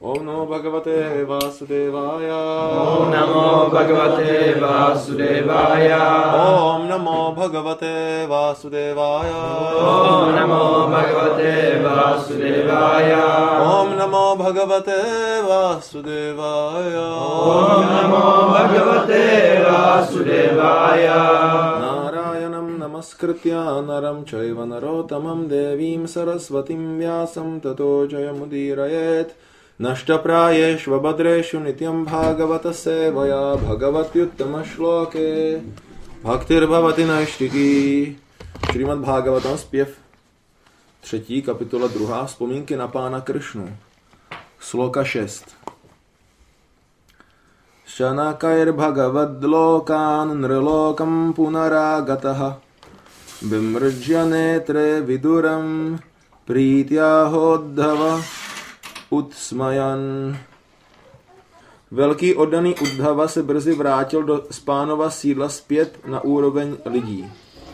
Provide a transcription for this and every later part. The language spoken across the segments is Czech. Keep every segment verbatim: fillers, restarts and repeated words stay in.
Om namo bhagavate Vasudevaya. Om namo bhagavate Vasudevaya. Om namo bhagavate Vasudevaya. Om namo bhagavate Vasudevaya. Om namo bhagavate Vasudevaya. Om namo bhagavate Vasudevaya. Narayanam namaskritya naram chaiva narotamam devim sarasvatim vyasam tato jayamudirayet. Naštapráješva badreshu nityam bhagavata sevaya bhagavatyuttama shloke bhaktir bhavati naštiki. Šrimad Bhagavatam, zpěv třetí, kapitola druhá, vzpomínky na pána Kršnu. Sloka šest. Shanakair bhagavad lokan nrlokam punaragataha bimrjyanetre viduram prítyahodhava Utsmajan. Velký oddaný Uddhava se brzy vrátil do Spánova sídla zpět na úroveň lidí.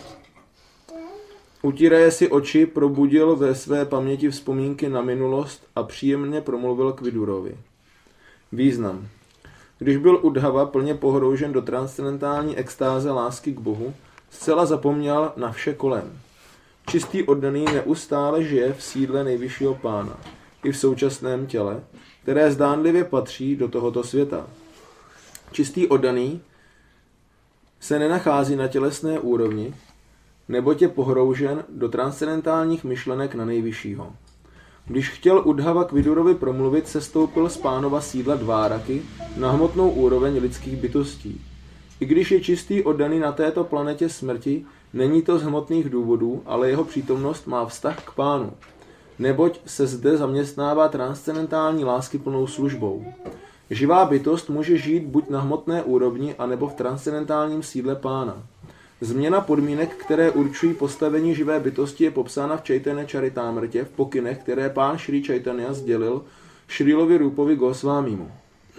Utíraje si oči, probudil ve své paměti vzpomínky na minulost a příjemně promluvil k Vidurovi. Význam. Když byl Uddhava plně pohroužen do transcendentální extáze lásky k Bohu, zcela zapomněl na vše kolem. Čistý oddaný neustále žije v sídle nejvyššího pána, i v současném těle, které zdánlivě patří do tohoto světa. Čistý oddaný se nenachází na tělesné úrovni, neboť je pohroužen do transcendentálních myšlenek na nejvyššího. Když chtěl Uddhava k Vidurovi promluvit, sestoupil z pánova sídla Dváraky na hmotnou úroveň lidských bytostí. I když je čistý oddaný na této planetě smrti, není to z hmotných důvodů, ale jeho přítomnost má vztah k pánu, neboť se zde zaměstnává transcendentální láskyplnou službou. Živá bytost může žít buď na hmotné úrovni, anebo v transcendentálním sídle pána. Změna podmínek, které určují postavení živé bytosti, je popsána v Chaitanya Charitamrtě v pokynech, které pán Šrí Chaitanya sdělil Šrílovi Rúpovi Gosvámimu.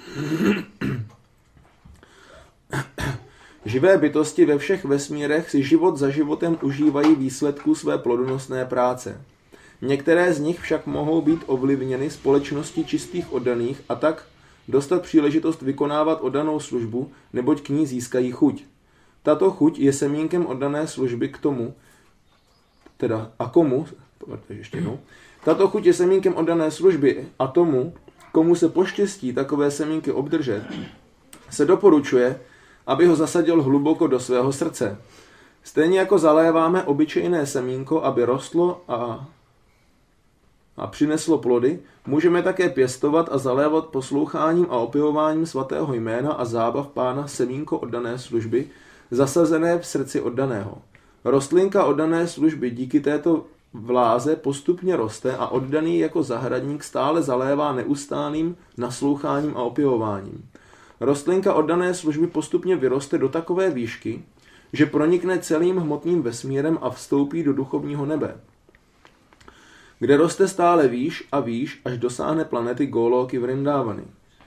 Živé bytosti ve všech vesmírech si život za životem užívají výsledků své plodonosné práce. Některé z nich však mohou být ovlivněny společností čistých oddaných a tak dostat příležitost vykonávat oddanou službu, neboť k ní získají chuť. Tato chuť je semínkem oddané služby k tomu, teda a komu, ještě no, tato chuť je semínkem oddané služby a tomu, komu se poštěstí takové semínky obdržet, se doporučuje, aby ho zasadil hluboko do svého srdce. Stejně jako zaléváme obyčejné semínko, aby rostlo a a přineslo plody, můžeme také pěstovat a zalévat posloucháním a opěvováním svatého jména a zábav pána semínko oddané služby, zasazené v srdci oddaného. Rostlinka oddané služby díky této vláze postupně roste a oddaný jako zahradník stále zalévá neustálým nasloucháním a opěvováním. Rostlinka oddané služby postupně vyroste do takové výšky, že pronikne celým hmotným vesmírem a vstoupí do duchovního nebe, kde roste stále výš a výš, až dosáhne planety Goloky Vrindávany.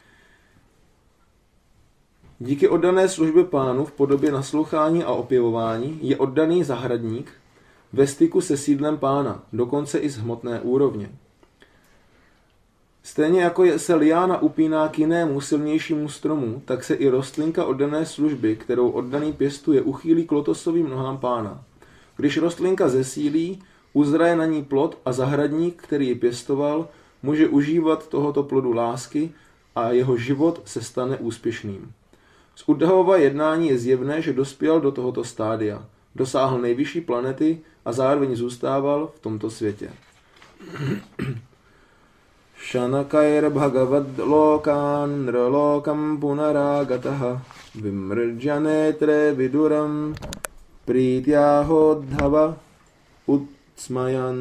Díky oddané službě pánu v podobě naslouchání a opěvování je oddaný zahradník ve styku se sídlem pána, dokonce i z hmotné úrovně. Stejně jako se liána upíná k jinému silnějšímu stromu, tak se i rostlinka oddané služby, kterou oddaný pěstuje, uchýlí k lotosovým nohám pána. Když rostlinka zesílí, uzraje na ní plod a zahradník, který ji pěstoval, může užívat tohoto plodu lásky a jeho život se stane úspěšným. Z Uddhavova jednání je zjevné, že dospěl do tohoto stádia, dosáhl nejvyšší planety a zároveň zůstával v tomto světě. Shanakair bhagavad lokan nrlokam punaragataha vimrjanetre viduram prítyahodhava Utsmajan.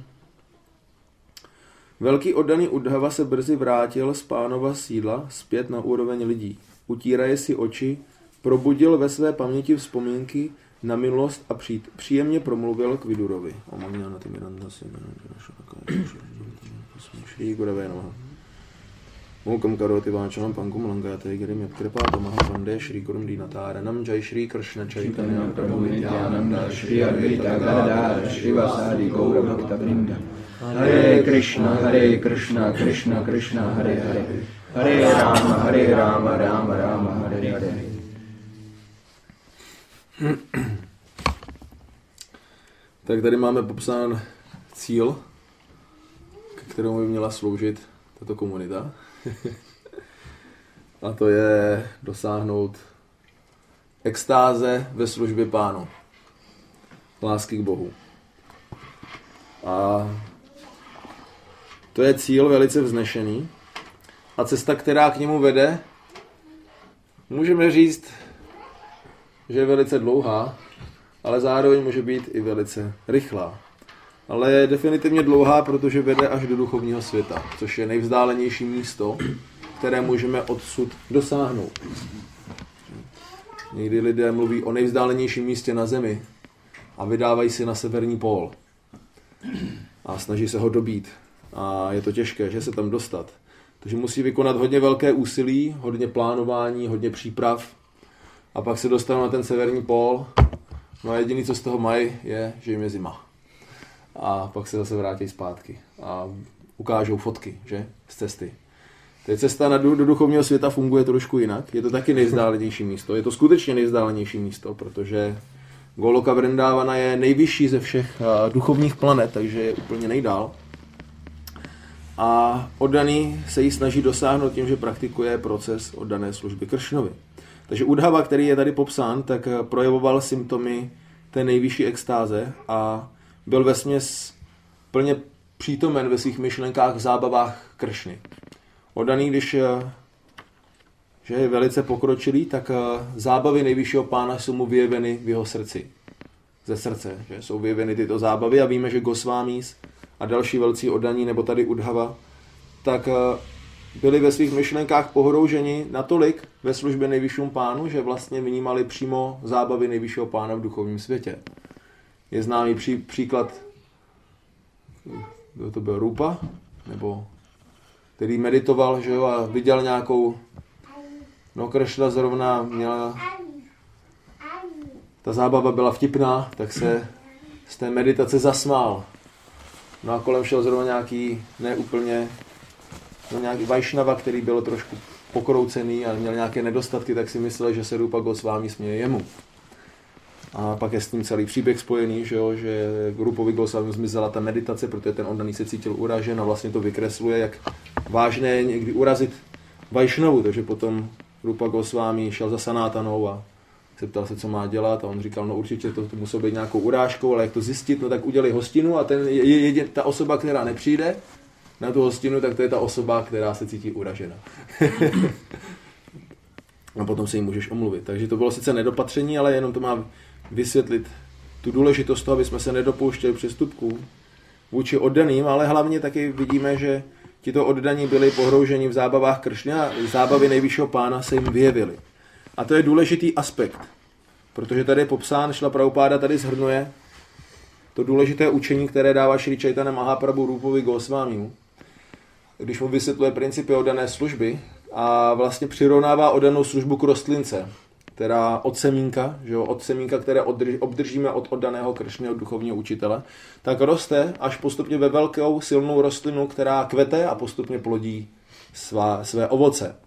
Velký oddaný Uddhava se brzy vrátil z pánova sídla zpět na úroveň lidí. Utíraje si oči, probudil ve své paměti vzpomínky na minulost a přijít, příjemně promluvil k Vidurovi. Šrí Gurave namaha. Mukam karoti váčalam pankum langate girim yatkripa maha vande Shri Gurum Dinatāranam Jai Shri Krishna Chaitanya Prabhu Nityananda Shri Advaita Gadadhara Shri Vasadi Gaura Bhakta Vrinda Hare Krishna, Hare Krishna, Krishna Krishna, Hare Hare, Hare Rama, Hare Rama, Rama Rama, Hare Hare. Tak tady máme popsán cíl, k kterému by měla sloužit tato komunita. A to je dosáhnout extáze ve službě Pánu. Lásky k Bohu. A to je cíl velice vznešený. A cesta, která k němu vede, můžeme říct, že je velice dlouhá, ale zároveň může být i velice rychlá. Ale je definitivně dlouhá, protože vede až do duchovního světa, což je nejvzdálenější místo, které můžeme odsud dosáhnout. Někdy lidé mluví o nejvzdálenějším místě na zemi a vydávají si na severní pól a snaží se ho dobít. A je to těžké, že se tam dostat. Takže musí vykonat hodně velké úsilí, hodně plánování, hodně příprav a pak se dostanou na ten severní pól. No a jediné, co z toho mají, je, že jim je zima. A pak se zase vrátí zpátky a ukážou fotky, že? Z cesty. Teď cesta na, do duchovního světa funguje trošku jinak. Je to taky nejvzdálenější místo. Je to skutečně nejvzdálenější místo, protože Goloka Vrindávana je nejvyšší ze všech uh, duchovních planet, takže je úplně nejdál. A oddaný se jí snaží dosáhnout tím, že praktikuje proces oddané služby Kršnovi. Takže Udhava, který je tady popsán, tak projevoval symptomy té nejvyšší extáze a byl vesměs plně přítomen ve svých myšlenkách v zábavách Kršny. Oddaný, když že je velice pokročilý, tak zábavy nejvyššího Pána jsou mu vyjeveny v jeho srdci. Ze srdce, že jsou vyjeveny tyto zábavy a víme, že Gosvámís a další velcí oddaní, nebo tady Udhava, tak byli ve svých myšlenkách pohrouženi natolik ve službě nejvyššímu Pánu, že vlastně vnímali přímo zábavy nejvyššího Pána v duchovním světě. Je známý pří, příklad, kdo to byl, Rupa, nebo který meditoval, že jo, a viděl nějakou, no Kršna zrovna měla, ta zábava byla vtipná, tak se z té meditace zasmál. No a kolem šel zrovna nějaký, ne úplně, no nějaký Vajšnava, který byl trošku pokroucený a měl nějaké nedostatky, tak si myslel, že se Rupa Gosvámi směje jemu. A pak je s tím celý příběh spojený, že, jo, že Rupovi Gosvámi zmizela ta meditace, protože ten oddaný se cítil uražen a vlastně to vykresluje, jak vážné je někdy urazit Vajšnavu. Takže potom Rupa Gosvámi šel za Sanátanou a zeptal se, co má dělat, a on říkal, no určitě to, to muselo být nějakou urážkou, ale jak to zjistit, no tak udělej hostinu a ten je, je, je, ta osoba, která nepřijde na tu hostinu, tak to je ta osoba, která se cítí uražena. A potom se jí můžeš omluvit. Takže to bylo sice nedopatření, ale jenom to má vysvětlit tu důležitost toho, aby jsme se nedopouštěli přestupků vůči oddaným, ale hlavně taky vidíme, že tito oddaní byli pohrouženi v zábavách Kršny a zábavy nejvyššího Pána se jim vyjevily. A to je důležitý aspekt, protože tady je popsán, Šla Prabhupáda tady shrnuje to důležité učení, které dává Šri Chaitanya Mahaprabhu Rupovi Gosvámimu, když mu vysvětluje principy oddané služby a vlastně přirovnává oddanou službu k rostlince, která od semínka, že jo, od semínka, které obdržíme od oddaného Kršny, od duchovního učitele, tak roste až postupně ve velkou silnou rostlinu, která kvete a postupně plodí svá, své ovoce.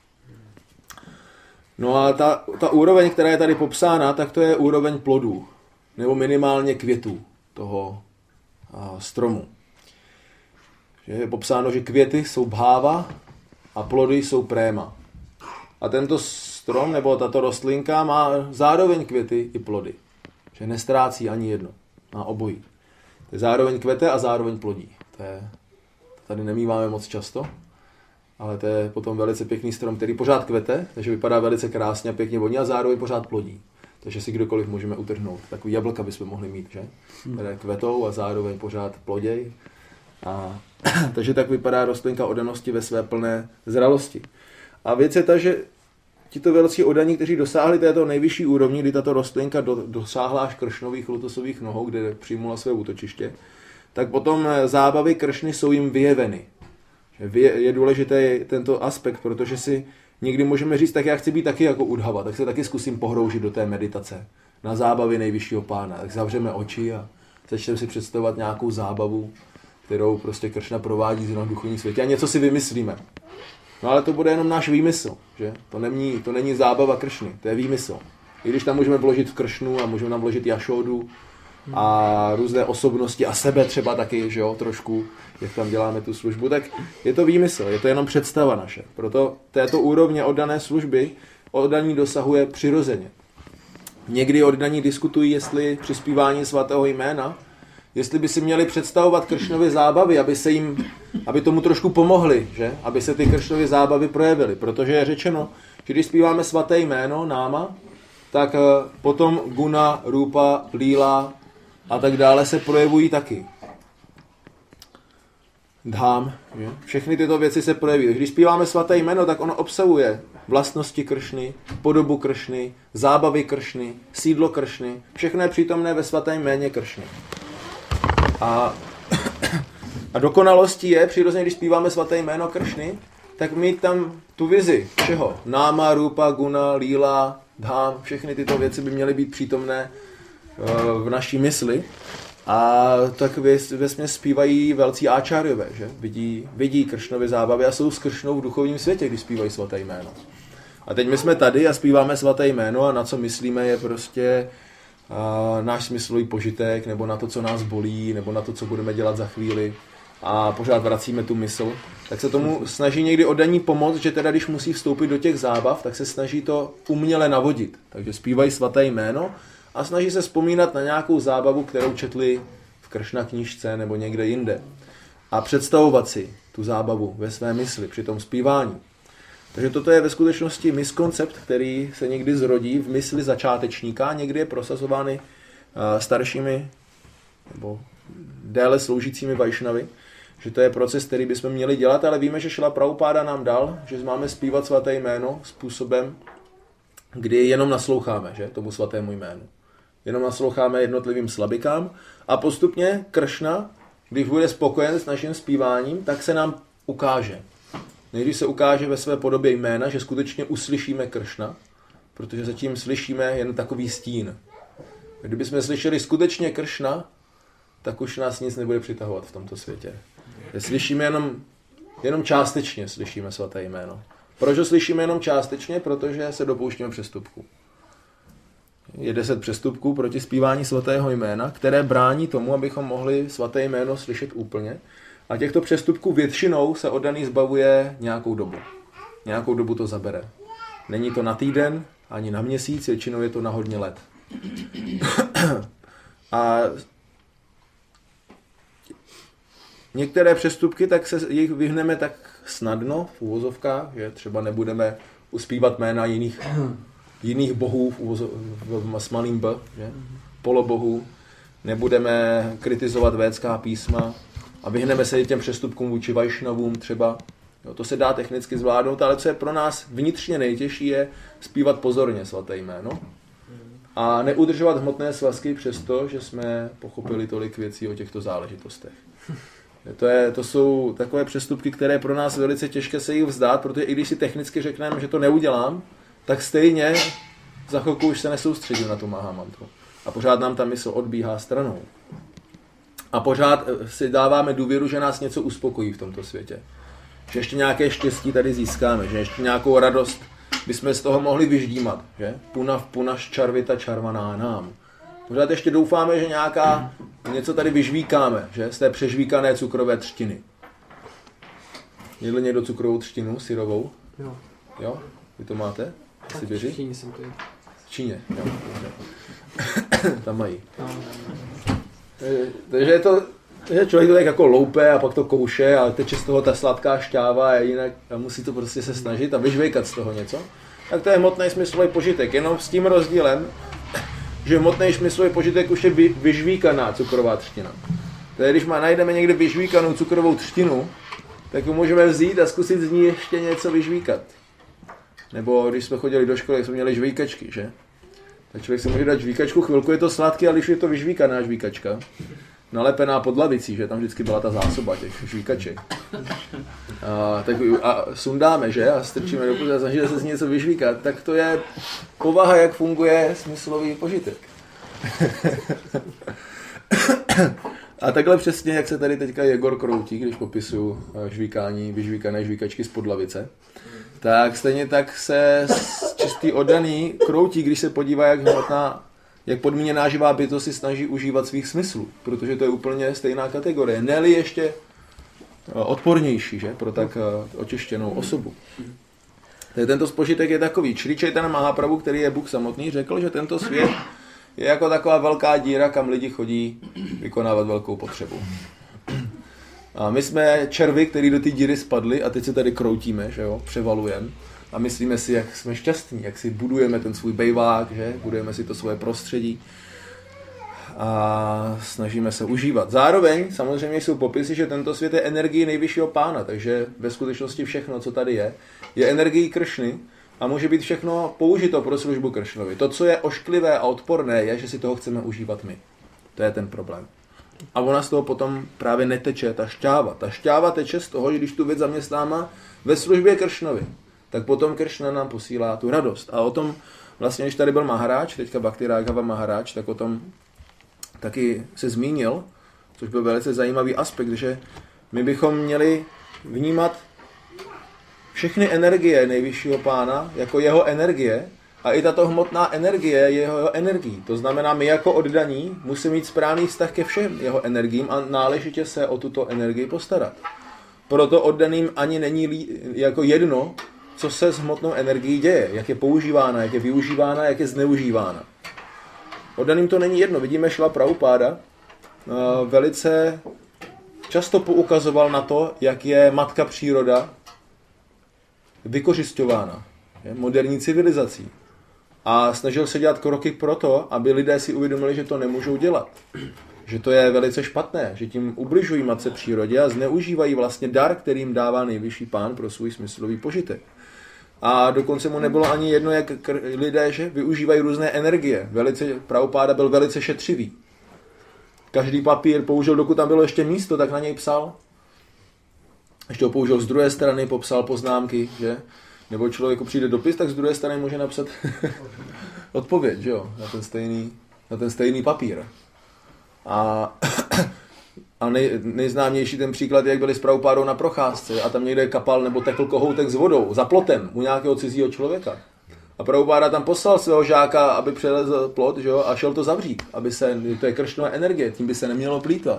No a ta, ta úroveň, která je tady popsána, tak to je úroveň plodů, nebo minimálně květů toho a, stromu. Že je popsáno, že květy jsou bháva a plody jsou préma. A tento strom, nebo tato rostlinka má zároveň květy i plody. Že nestrácí ani jedno. Má obojí. To je zároveň kvete a zároveň plodí. To, je, to tady nemýváme moc často. Ale to je potom velice pěkný strom, který pořád kvete, takže vypadá velice krásně a pěkně voní a zároveň pořád plodí. Takže si kdokoliv můžeme utrhnout. Takový jablka bychom mohli mít, že? Které kvetou a zároveň pořád ploděj. A, takže tak vypadá rostlinka oddanosti ve své plné zralosti. A věc je ta, že tito velcí oddaní, kteří dosáhli této nejvyšší úrovni, kdy tato rostlinka do, dosáhla až Kršnových lotosových nohou, kde přijmula své útočiště, tak potom zábavy Kršny jsou jim vyjeveny. Je důležitý tento aspekt, protože si někdy můžeme říct, tak já chci být taky jako Udhava, tak se taky zkusím pohroužit do té meditace na zábavy nejvyššího Pána. Tak zavřeme oči a začneme si představovat nějakou zábavu kterou prostě Kršna provádí v duchovním světě a něco si vymyslíme. No ale to bude jenom náš výmysl, že? To není, to není zábava Kršny, to je výmysl. I když tam můžeme vložit Kršnu a můžeme tam vložit Jašódu a různé osobnosti a sebe třeba taky, že jo, trošku, jak tam děláme tu službu, tak je to výmysl, je to jenom představa naše. Proto této úrovně oddané služby oddaní dosahuje přirozeně. Někdy oddaní diskutují, jestli při zpívání svatého jména, jestli by si měli představovat Kršnovy zábavy, aby se jim, aby tomu trošku pomohli, že? Aby se ty Kršnovy zábavy projevily, protože je řečeno, že když zpíváme svaté jméno, náma, tak potom guna, rupa, líla a tak dále se projevují taky. Dhám, že? Všechny tyto věci se projeví. Když zpíváme svaté jméno, tak ono obsahuje vlastnosti Kršny, podobu Kršny, zábavy Kršny, sídlo Kršny. Všechno je přítomné ve svatém jméně Kršny. A, a dokonalostí je, přirozeně, když zpíváme svaté jméno Kršny, tak mít tam tu vizi všeho. Náma, rupa, guna, líla, dhám, všechny tyto věci by měly být přítomné v naší mysli. A tak vesměs zpívají velcí áčáriové, že? Vidí, vidí Kršnovy zábavy a jsou s Kršnou v duchovním světě, když zpívají svaté jméno. A teď my jsme tady a zpíváme svaté jméno a na co myslíme je prostě a, náš smyslový požitek, nebo na to, co nás bolí, nebo na to, co budeme dělat za chvíli a pořád vracíme tu mysl. Tak se tomu snaží někdy oddaní pomoct, že teda když musí vstoupit do těch zábav, tak se snaží to uměle navodit. Takže zpívají svaté jméno a snaží se vzpomínat na nějakou zábavu, kterou četli v Kršna knížce nebo někde jinde. A představovat si tu zábavu ve své mysli při tom zpívání. Takže toto je ve skutečnosti miskoncept, který se někdy zrodí v mysli začátečníka, někdy je prosazovány staršími nebo déle sloužícími vajšnavy, že to je proces, který bychom měli dělat, ale víme, že Šrila Prabhupáda nám dal, že máme zpívat svaté jméno způsobem, kdy jenom nasloucháme, že, tomu svatému jménu. Jenom nasloucháme jednotlivým slabikám a postupně Kršna, když bude spokojen s naším zpíváním, tak se nám ukáže. Nejdřív se ukáže ve své podobě jména, že skutečně uslyšíme Kršna, protože zatím slyšíme jen takový stín. Kdybychom slyšeli skutečně Kršna, tak už nás nic nebude přitahovat v tomto světě. Slyšíme jenom, jenom částečně slyšíme svaté jméno. Proč ho slyšíme jenom částečně? Protože se dopouštíme přestupků. Je deset přestupků proti zpívání svatého jména, které brání tomu, abychom mohli svaté jméno slyšet úplně. A těchto přestupků většinou se oddaný zbavuje nějakou dobu. Nějakou dobu to zabere. Není to na týden, ani na měsíc, většinou je to na hodně let. A některé přestupky, tak se jich vyhneme tak snadno v uvozovkách, že třeba nebudeme uspívat jména jiných, jiných bohů v, uvozo, v s malým b, že? Polobohů, nebudeme kritizovat védská písma a vyhneme se těm přestupkům vůči vajšnavům třeba. Jo, to se dá technicky zvládnout, ale co je pro nás vnitřně nejtěžší, je zpívat pozorně svaté jméno a neudržovat hmotné svazky přesto, že jsme pochopili tolik věcí o těchto záležitostech. To, je, to jsou takové přestupky, které pro nás velice těžké se jich vzdát, protože i když si technicky řekneme, že to neudělám, tak stejně za chvilku už se nesoustředím na tu Mahamantru. A pořád nám ta mysl odbíhá stranou. A pořád si dáváme důvěru, že nás něco uspokojí v tomto světě. Že ještě nějaké štěstí tady získáme, že ještě nějakou radost bychom z toho mohli vyždímat. Že? Punav punaš čarvita čarvaná nám. Pořád ještě doufáme, že nějaká něco tady vyžvíkáme, že? Z té přežvíkané cukrové třtiny. Jedli někdo cukrovou třtinu, syrovou? Jo. Jo? Vy to máte? Tak v Číně jsem to je. V Číně, jo. Tam mají. Takže je to, že člověk to tak jako loupe a pak to kouše a teče z toho ta sladká šťáva a jinak a musí to prostě se snažit a vyžvejkat z toho něco. Tak to je hmotný smyslový požitek, jenom s tím rozdílem, že hmotný smyslový požitek už je vyžvíkaná cukrová třtina. Takže když má, najdeme někde vyžvíkanou cukrovou třtinu, tak ji můžeme vzít a zkusit z ní ještě něco vyžvíkat. Nebo když jsme chodili do školy, jsme měli žvíkačky, že? Tak člověk se může dát žvíkačku, chvilku je to sladký, ale když je to vyžvíkaná žvíkačka, nalepená pod lavicí, že tam vždycky byla ta zásoba těch žvíkaček. A, tak a sundáme, že? A strčíme do puzy a snažíme se z něco vyžvíkat, tak to je povaha, jak funguje smyslový požitek. A takhle přesně, jak se tady teďka Jegor kroutí, když popisuju žvíkání, vyžvíkané žvíkačky z podlavice, tak stejně tak se čistý oddaný kroutí, když se podívá, jak hmotná, jak podmíněná živá bytost si snaží užívat svých smyslů, protože to je úplně stejná kategorie. Ne-li ještě odpornější, že, pro tak očištěnou osobu. Tento spožitek je takový. Šrí Čaitanya Mahaprabhu, který je Bůh samotný, řekl, že tento svět je jako taková velká díra, kam lidi chodí vykonávat velkou potřebu. A my jsme červy, který do té díry spadli a teď se tady kroutíme, že jo, převalujeme a myslíme si, jak jsme šťastní, jak si budujeme ten svůj bejvák, že, budujeme si to svoje prostředí a snažíme se užívat. Zároveň samozřejmě jsou popisy, že tento svět je energií nejvyššího pána, takže ve skutečnosti všechno, co tady je, je energií Kršny a může být všechno použito pro službu Kršnovi. To, co je ošklivé a odporné, je, že si toho chceme užívat my. To je ten problém. A ona z toho potom právě neteče ta šťáva. Ta šťáva teče z toho, že když tu věc zaměstnáme ve službě Kršnovi, tak potom Kršna nám posílá tu radost. A o tom vlastně, když tady byl Maharáč, teďka Bhakti Raghava Maharáč, tak o tom taky se zmínil, což byl velice zajímavý aspekt, že my bychom měli vnímat všechny energie nejvyššího pána jako jeho energie a i tato hmotná energie je jeho energií. To znamená, my jako oddaní musíme mít správný vztah ke všem jeho energiím a náležitě se o tuto energii postarat. Proto oddaným ani není jako jedno, co se s hmotnou energií děje, jak je používána, jak je využívána, jak je zneužívána. Oddaným to není jedno. Vidíme, Šrila Prabhupáda velice často poukazoval na to, jak je matka příroda vykořisťována moderní civilizací. A snažil se dělat kroky pro to, aby lidé si uvědomili, že to nemůžou dělat. Že to je velice špatné, že tím ubližují matce přírodě a zneužívají vlastně dar, který jim dává nejvyšší pán pro svůj smyslový požitek. A dokonce mu nebylo ani jedno, jak lidé že využívají různé energie. Velice, Prabhupáda byl velice šetřivý. Každý papír použil, dokud tam bylo ještě místo, tak na něj psal. Ještě ho použil z druhé strany, popsal poznámky, že? Nebo člověku přijde dopis, tak z druhé strany může napsat odpověď, že jo? Na ten stejný, na ten stejný papír. A, a nej, nejznámější ten příklad je, jak byli s Prabhupádou na procházce a tam někde kapal nebo tekl kohoutek s vodou za plotem u nějakého cizího člověka. A Prabhupáda tam poslal svého žáka, aby přelezl plot, že jo? A šel to zavřít, aby se, to je Kršnova energie, tím by se nemělo plýtvat.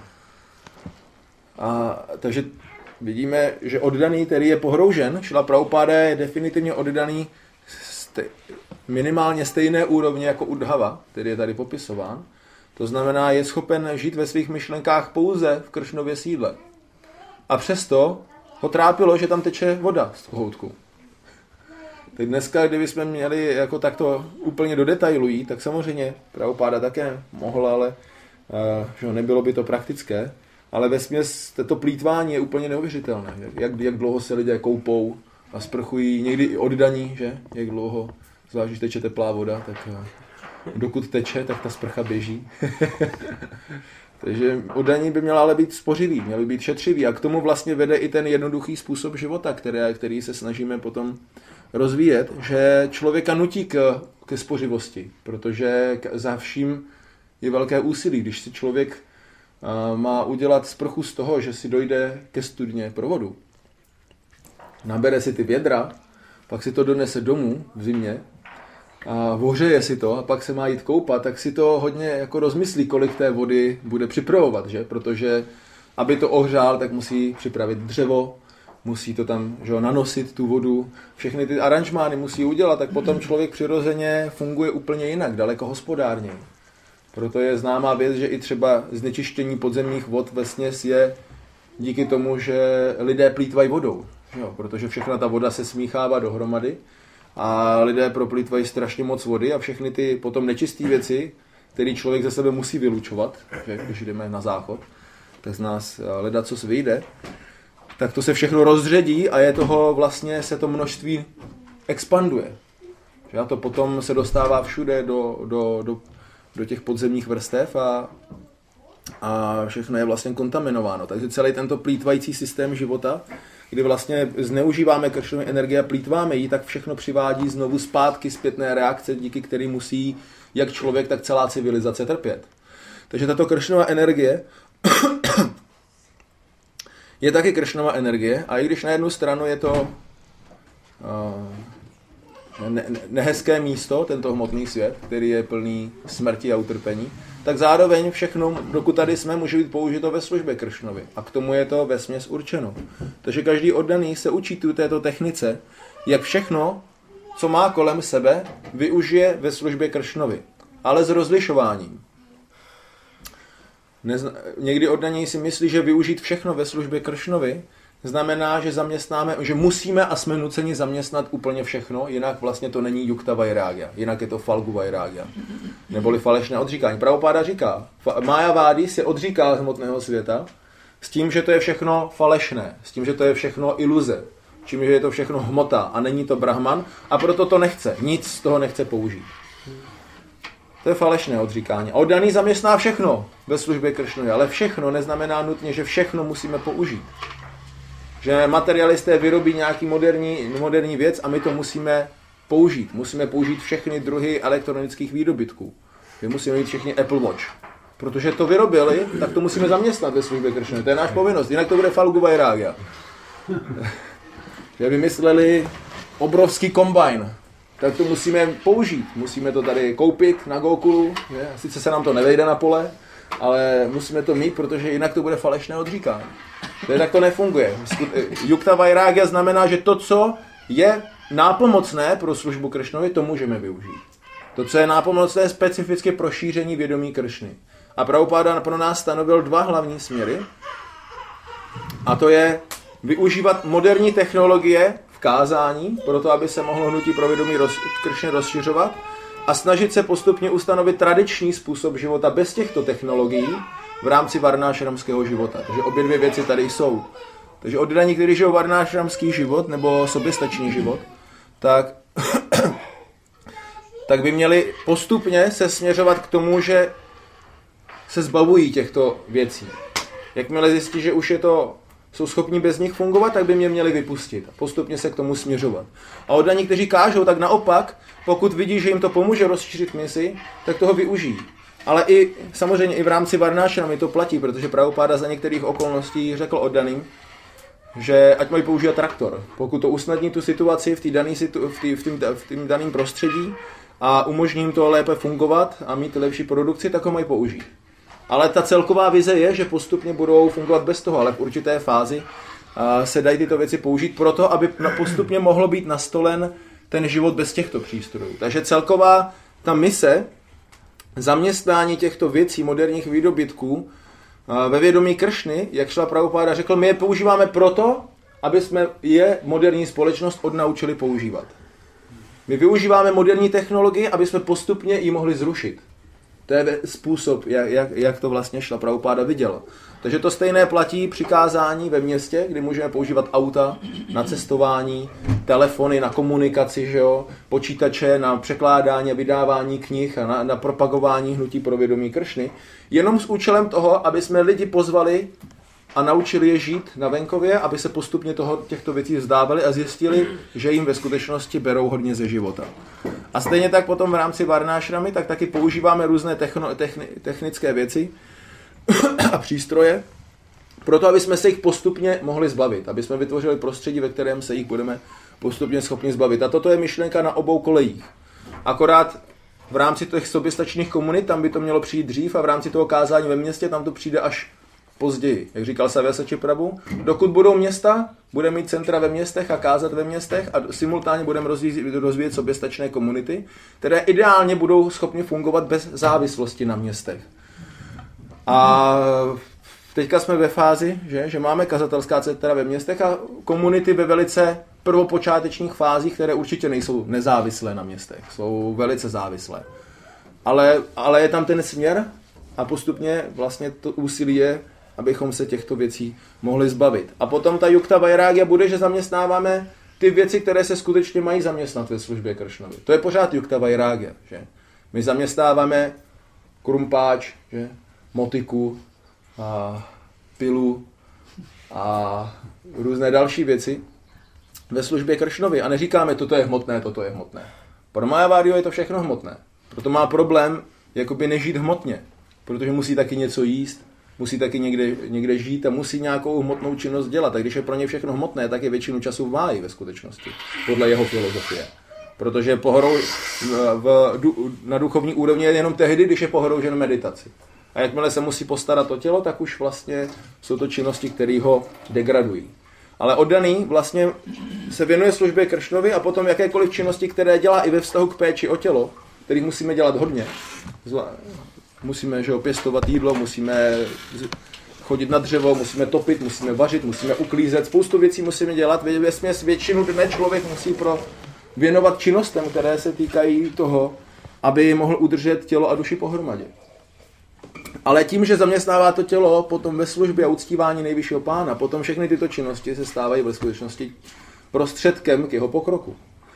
A takže vidíme, že oddaný, který je pohroužen, Šrila Prabhupáda je definitivně oddaný ste, minimálně stejné úrovně jako Udhava, který je tady popisován. To znamená, je schopen žít ve svých myšlenkách pouze v Kršnově sídle. A přesto ho trápilo, že tam teče voda z kohoutku. Teď dneska, kdybychom měli jako takto úplně do detailů jít, tak samozřejmě Prabhupáda také mohl, ale uh, že nebylo by to praktické. Ale vesměs toto plýtvání je úplně neuvěřitelné. Jak, jak dlouho se lidé koupou a sprchují, někdy i oddaní, že? Jak dlouho, zvlášť když teče teplá voda, tak uh, dokud teče, tak ta sprcha běží. Takže oddaní by měla ale být spořivý, měly být šetřivý a k tomu vlastně vede i ten jednoduchý způsob života, který, který se snažíme potom rozvíjet, že člověka nutí k, ke spořivosti, protože za vším je velké úsilí. Když si člověk uh, má udělat sprchu z toho, že si dojde ke studně pro vodu, nabere si ty vědra, pak si to donese domů v zimě a ohřeje si to a pak se má jít koupat, tak si to hodně jako rozmyslí, kolik té vody bude připravovat, že? Protože aby to ohřál, tak musí připravit dřevo, musí to tam že, nanosit tu vodu, všechny ty aranžmány musí udělat, tak potom člověk přirozeně funguje úplně jinak, daleko hospodárněji. Proto je známá věc, že i třeba znečištění podzemních vod vesměs je díky tomu, že lidé plýtvají vodou, jo? Protože všechna ta voda se smíchává dohromady a lidé proplýtvají strašně moc vody a všechny ty potom nečisté věci, které člověk ze sebe musí vylučovat, že, když jdeme na záchod, tak z nás ledacos vyjde, tak to se všechno rozředí a je toho vlastně se to množství expanduje. Že a to potom se dostává všude do, do, do, do těch podzemních vrstev a, a všechno je vlastně kontaminováno. Takže celý tento plýtvající systém života, kdy vlastně zneužíváme Kršnovu energii a plýtváme ji, tak všechno přivádí znovu zpátky zpětné reakce, díky který musí jak člověk, tak celá civilizace trpět. Takže tato Kršnova energie, je taky Kršnova energie a i když na jednu stranu je to uh, ne, ne, nehezké místo, tento hmotný svět, který je plný smrti a utrpení, tak zároveň všechno, dokud tady jsme, může být použito ve službě Kršnovi. A k tomu je to vesměs určeno. Takže každý oddaný se učí tu této technice, jak všechno, co má kolem sebe, využije ve službě Kršnovi. Ale s rozlišováním. Nezna- někdy oddaní si myslí, že využít všechno ve službě Kršnovi znamená, že zaměstnáme, že musíme a jsme nuceni zaměstnat úplně všechno, jinak vlastně to není yukta vairágya, jinak je to falgu vairágya, neboli falešné odříkání. Prabhupáda říká, Májavádi se odříká z hmotného světa s tím, že to je všechno falešné, s tím, že to je všechno iluze, čím, že je to všechno hmota a není to brahman a proto to nechce, nic z toho nechce použít. To je falešné odříkání. A oddaný zaměstná všechno ve službě Kršnovi, ale všechno neznamená nutně, že všechno musíme použít. Že materialisté vyrobí nějaký moderní, moderní věc a my to musíme použít. Musíme použít všechny druhy elektronických výdobytků. My musíme mít všechny Apple Watch. Protože to vyrobili, tak to musíme zaměstnat ve službě Kršnovi. To je náš povinnost, jinak to bude falgu vairágya. Že vymysleli obrovský kombajn. Tak to musíme použít. Musíme to tady koupit na Gokulu. Že? Sice se nám to nevejde na pole, ale musíme to mít, protože jinak to bude falešné odříkání. To je, tak to nefunguje. Yukta vairágya znamená, že to, co je nápomocné pro službu Kršnovi, to můžeme využít. To, co je nápomocné, je specificky pro šíření vědomí Kršny. A Prabhupáda pro nás stanovil dva hlavní směry. A to je využívat moderní technologie v kázání, proto aby se mohlo hnutí pro vědomí roz, Kršny rozšiřovat a snažit se postupně ustanovit tradiční způsob života bez těchto technologií v rámci varnášramského života. Takže obě dvě věci tady jsou. Takže oddaní, kteří žijou varnášramský život nebo soběstačný život, tak, tak by měli postupně se směřovat k tomu, že se zbavují těchto věcí. Jakmile zjistí, že už je to, jsou schopni bez nich fungovat, tak by mě měli vypustit a postupně se k tomu směřovat. A oddaní, kteří kážou, tak naopak, pokud vidí, že jim to pomůže rozšířit misi, tak toho využijí. Ale i samozřejmě i v rámci varnášramy to platí, protože Prabhupáda za některých okolností řekl oddaným, že ať mají použít traktor. Pokud to usnadní tu situaci v, daný situ, v, tý, v, tým, v tým daném prostředí a umožní jim to lépe fungovat a mít lepší produkci, tak ho mají použít. Ale ta celková vize je, že postupně budou fungovat bez toho, ale v určité fázi se dají tyto věci použít proto, aby postupně mohlo být nastolen ten život bez těchto přístrojů. Takže celková ta mise zaměstnání těchto věcí, moderních výdobytků ve vědomí Kršny, jak šla Prabhupáda řekl, my je používáme proto, aby jsme je moderní společnost odnaučili používat. My využíváme moderní technologii, aby jsme postupně ji mohli zrušit. To je způsob, jak, jak, jak to vlastně šla Prabhupáda viděla. Takže to stejné platí přikázání ve městě, kdy můžeme používat auta na cestování, telefony na komunikaci, že jo, počítače na překládání a vydávání knih a na, na propagování hnutí pro vědomí Kršny. Jenom s účelem toho, aby jsme lidi pozvali a naučili je žít na venkově, aby se postupně toho, těchto věcí vzdávali a zjistili, že jim ve skutečnosti berou hodně ze života. A stejně tak potom v rámci varnášramy, tak taky používáme různé techno, techni, technické věci a přístroje, proto aby jsme se jich postupně mohli zbavit, aby jsme vytvořili prostředí, ve kterém se jich budeme postupně schopni zbavit. A toto je myšlenka na obou kolejích. Akorát v rámci těch soběstačných komunit, tam by to mělo přijít dřív a v rámci toho kázání ve městě, tam to přijde až později. Jak říkal Savyasati Prabhu, dokud budou města, budeme mít centra ve městech a kázat ve městech a simultánně budeme rozvíjet, rozvíjet soběstačné komunity, které ideálně budou schopni fungovat bez závislosti na městech. A teďka jsme ve fázi, že, že máme kazatelská centra ve městech a komunity ve velice prvopočátečních fázích, které určitě nejsou nezávislé na městech, jsou velice závislé. Ale, ale je tam ten směr a postupně vlastně to úsilí je, abychom se těchto věcí mohli zbavit. A potom ta yukta vairágya bude, že zaměstnáváme ty věci, které se skutečně mají zaměstnat ve službě Kršnovi. To je pořád yukta vairágya, že? My zaměstnáváme krumpáč, že? Motiku, a pilu a různé další věci ve službě Kršnovi. A neříkáme, toto je hmotné, toto je hmotné. Pro Májavádiho je to všechno hmotné. Proto má problém jakoby nežít hmotně, protože musí taky něco jíst, musí taky někde, někde žít a musí nějakou hmotnou činnost dělat. A když je pro ně všechno hmotné, tak je většinu času v máji ve skutečnosti, podle jeho filozofie. Protože pohodou v, v, na duchovní úrovni je jenom tehdy, když je pohodoužen meditaci. A jakmile se musí postarat o tělo, tak už vlastně jsou to činnosti, které ho degradují. Ale oddaný vlastně se věnuje službě Kršnovi a potom jakékoliv činnosti, které dělá i ve vztahu k péči o tělo, kterých musíme dělat hodně. Musíme že, pěstovat jídlo, musíme chodit na dřevo, musíme topit, musíme vařit, musíme uklízet. Spoustu věcí musíme dělat. Vesměs většinu dne člověk musí pro věnovat činnostem, které se týkají toho, aby mohl udržet tělo a duši pohromadě. Ale tím, že zaměstnává to tělo potom ve službě a uctívání nejvyššího pána, potom všechny tyto činnosti se stávají ve skutečnosti prostředkem k jeho pokroku.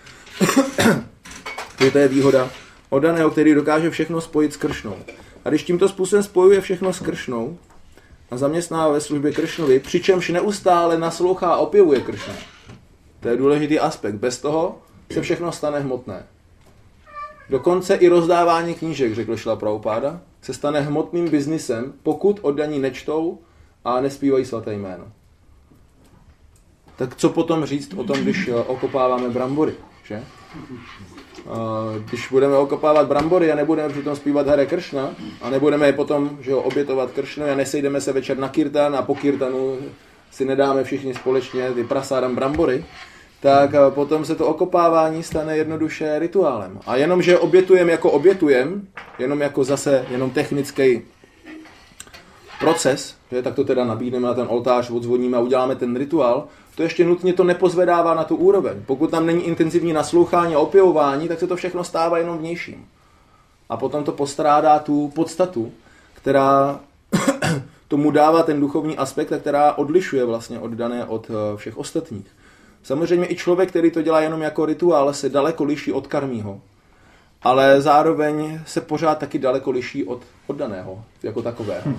To je výhoda oddaného, který dokáže všechno spojit s Kršnou. A když tímto způsobem spojuje všechno s Kršnou a zaměstnává ve službě Kršnovi, přičemž neustále naslouchá a opěvuje Kršnu. To je důležitý aspekt. Bez toho se všechno stane hmotné. Dokonce i rozdávání knížek, řekl Šrila Prabhupáda, se stane hmotným biznisem, pokud oddaní nečtou a nespívají svaté jméno. Tak co potom říct o tom, když okopáváme brambory, že? Když budeme okopávat brambory a nebudeme přitom zpívat Hare Kršna a nebudeme je potom že ho, obětovat Kršnu a nesejdeme se večer na kirtan a po kirtanu si nedáme všichni společně ty prasádam brambory, tak potom se to okopávání stane jednoduše rituálem. A jenom, že obětujem jako obětujem, jenom jako zase jenom technický proces, že, tak to teda nabídneme na ten oltář, odzvoníme a uděláme ten rituál, to ještě nutně to nepozvedává na tu úroveň. Pokud tam není intenzivní naslouchání a opěvování, tak se to všechno stává jenom vnějším. A potom to postrádá tu podstatu, která tomu dává ten duchovní aspekt a která odlišuje vlastně oddané od všech ostatních. Samozřejmě i člověk, který to dělá jenom jako rituál, se daleko liší od karmího. Ale zároveň se pořád taky daleko liší od oddaného, jako takového.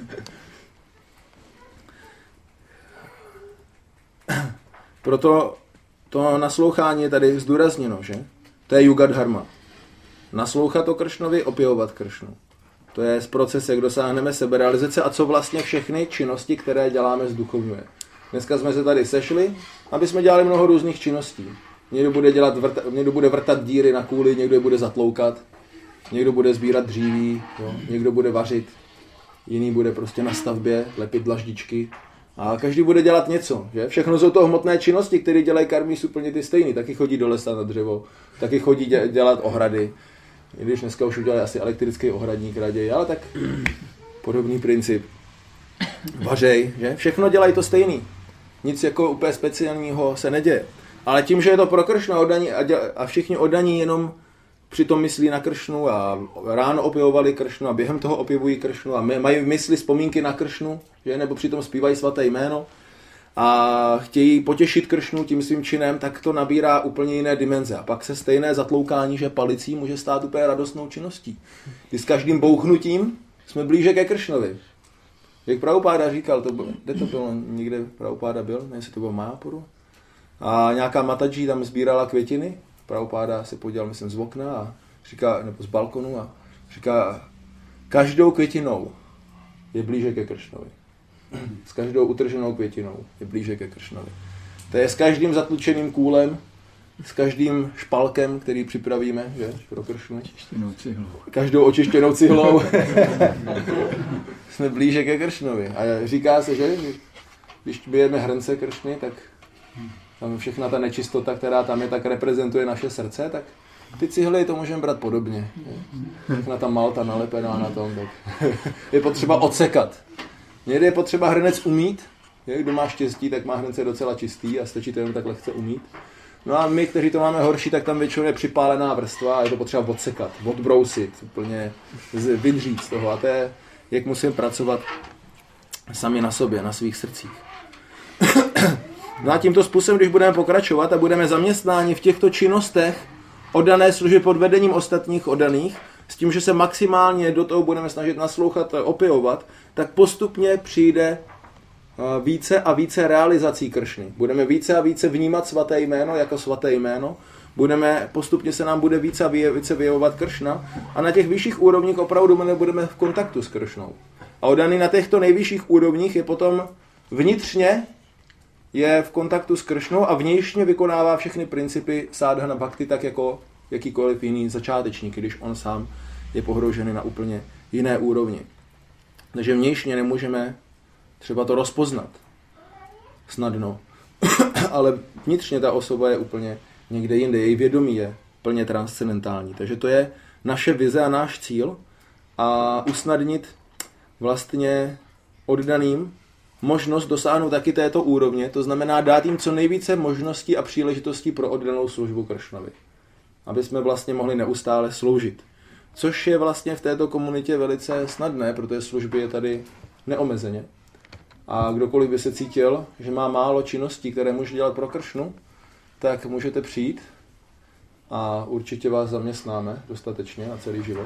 Proto to naslouchání je tady zdůrazněno, že? To je yuga dharma. Naslouchat o Kršnovi, opěvovat Kršnu. To je proces, jak dosáhneme seberealizace a co vlastně všechny činnosti, které děláme, zduchovňuje. Dneska jsme se tady sešli, aby jsme dělali mnoho různých činností. Někdo bude, dělat vrta, někdo bude vrtat díry na kůli, někdo je bude zatloukat, někdo bude sbírat dříví, jo, někdo bude vařit, jiný bude prostě na stavbě lepit dlaždičky. A každý bude dělat něco, že? Všechno jsou to hmotné činnosti, které dělají karmí úplně ty stejný. Taky chodí do lesa na dřevo, taky chodí dělat ohrady. I když dneska už udělali asi elektrický ohradník raději, ale tak podobný princip. Vařej, že? Všechno dělají to stejný. Nic jako úplně speciálního se neděje. Ale tím, že je to pro Kršnu oddaní a, děla, a všichni oddaní jenom přitom myslí na Kršnu a ráno opěvovali Kršnu a během toho opěvují Kršnu a mají v mysli vzpomínky na Kršnu, že? Nebo přitom zpívají svaté jméno a chtějí potěšit Kršnu tím svým činem, tak to nabírá úplně jiné dimenze. A pak se stejné zatloukání, že palicí může stát úplně radostnou činností. Kdy s každým bouchnutím jsme blíže ke Kršnovi. Jak Prabhupáda říkal, to bylo, kde to bylo, někde Prabhupáda byl, ne, jestli to bylo v Mayapuru. A nějaká Mataji tam sbírala květiny, Prabhupáda se podíval, myslím, z okna a říká, nebo z balkonu a říká, každou květinou je blíže ke Kršnovi. S každou utrženou květinou je blíže ke Kršnovi. To je s každým zatlučeným kůlem, s každým špalkem, který připravíme, že, pro Kršnu. Každou očištěnou cihlou. Jsme blíže ke Kršnovi. A říká se, že když bijeme hrnce Kršny, tak tam všechna ta nečistota, která tam je, tak reprezentuje naše srdce, tak ty cihly to můžeme brát podobně. Všechna ta malta nalepená na tom, tak je potřeba odsekat. Někdy je potřeba hrnec umýt. Kdo má štěstí, tak má hrnce docela čistý a stačí to jenom tak lehce umýt. No a my, kteří to máme horší, tak tam většinou je připálená vrstva a je to potřeba odsekat, odbrousit, úplně vydřít z toho. A to je, jak musíme pracovat sami na sobě, na svých srdcích. No a tímto způsobem, když budeme pokračovat a budeme zaměstnáni v těchto činnostech oddané služby pod vedením ostatních oddaných, s tím, že se maximálně do toho budeme snažit naslouchat a opěvovat, tak postupně přijde více a více realizací Kršny. Budeme více a více vnímat svaté jméno jako svaté jméno, budeme, postupně se nám bude více a více vyjevovat Kršna a na těch vyšších úrovních opravdu budeme v kontaktu s Kršnou. A oddaný na těchto nejvyšších úrovních je potom vnitřně je v kontaktu s Kršnou a vnějšně vykonává všechny principy sádhana bhakti tak jako jakýkoliv jiný začátečník, když on sám je pohrožený na úplně jiné úrovni. Takže vnějšně nemůžeme třeba to rozpoznat snadno, ale vnitřně ta osoba je úplně někde jinde, její vědomí je plně transcendentální. Takže to je naše vize a náš cíl a usnadnit vlastně oddaným možnost dosáhnout taky této úrovně, to znamená dát jim co nejvíce možností a příležitostí pro oddanou službu Kršnovi, aby jsme vlastně mohli neustále sloužit. Což je vlastně v této komunitě velice snadné, protože služby je tady neomezeně. A kdokoliv by se cítil, že má málo činností, které může dělat pro Kršnu, tak můžete přijít a určitě vás zaměstnáme dostatečně na celý život.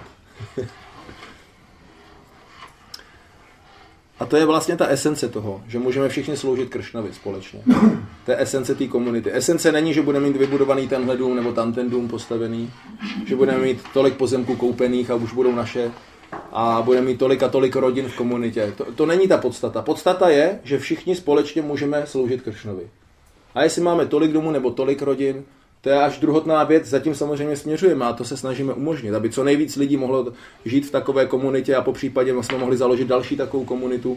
A to je vlastně ta esence toho, že můžeme všichni sloužit Kršnovi společně. To je esence té komunity. Esence není, že budeme mít vybudovaný tenhle dům nebo tam ten dům postavený, že budeme mít tolik pozemků koupených a už budou naše a budeme mít tolik a tolik rodin v komunitě. To, to není ta podstata. Podstata je, že všichni společně můžeme sloužit Kršnovi. A jestli máme tolik domů nebo tolik rodin, to je až druhotná věc, zatím samozřejmě směřujeme a to se snažíme umožnit, aby co nejvíc lidí mohlo žít v takové komunitě a po případě jsme mohli založit další takovou komunitu.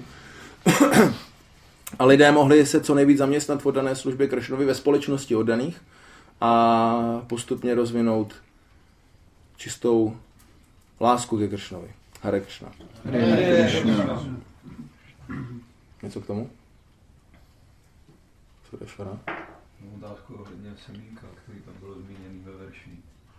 A lidé mohli se co nejvíc zaměstnat v oddané službě Kršnovi ve společnosti oddaných a postupně rozvinout čistou lásku ke Kršnovi. Hare Kršna. Hare Kršna. Něco k tomu? Sureshvara? Otázku ohledně semínka, který tam bylo zmíněný ve verši.